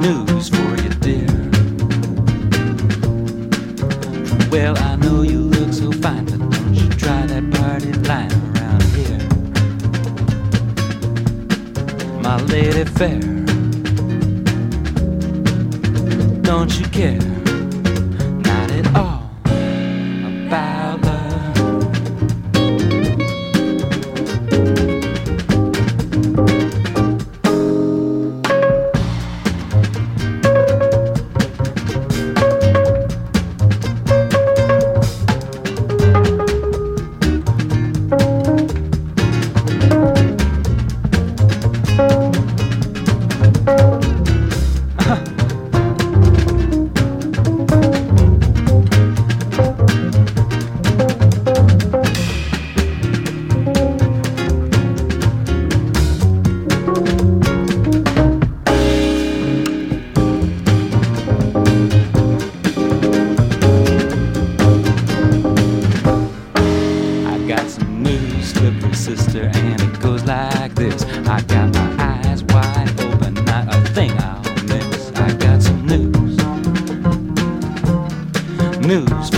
news for you, dear. Well, I know you look so fine, but don't you try that party line around here. My lady fair, don't you care? Not at all about love. Sister, and it goes like this. I got my eyes wide open, not a thing I'll miss. I got some news